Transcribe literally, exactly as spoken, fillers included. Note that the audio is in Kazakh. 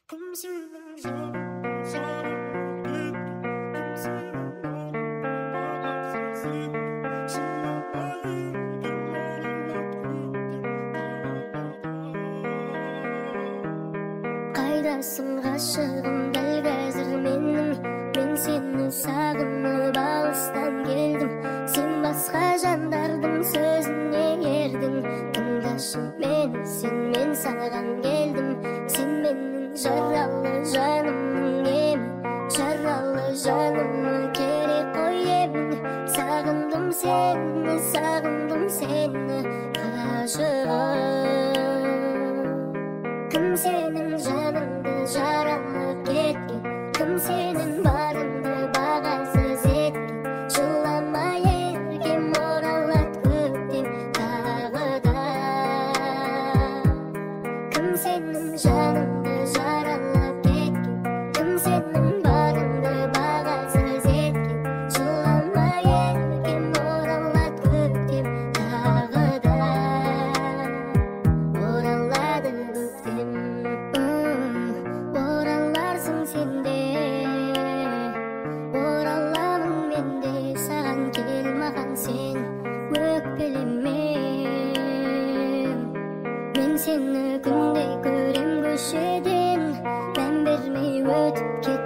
Кім сенің жаныңды жаралап кетті, кім сенің орныңда қаларсың сен, жыламай еркем оралат көктем тағалада. Қайдасың ғашығым дәл қазір менің, мен сені сағынып алыстан келдім. Сен басқа жандардың сөзіне ердің, тыңдашы мені, сен мен саған келдім. Сен менің жаралы жанымның емі, жаралы жаныма керек қой емін. Сағындым сені, сағындым сені ғашығым. Кім сенің жаныңды жаралап кеткен, кім сенің барыңды бағасыз еткен, жыламай еркем оралат көктем тағы да. Кім сенің жаныңды жаралап кеткен, кім сенің барыңды бағасыз еткен, жыламай еркем оралат көктем тағы да. Оралады көктем, ораларсың сен де, ораламын мен де, саған кел маған сен өкпелеме. Мен сені күнде көрем көшеден, мән бермей өтіп кет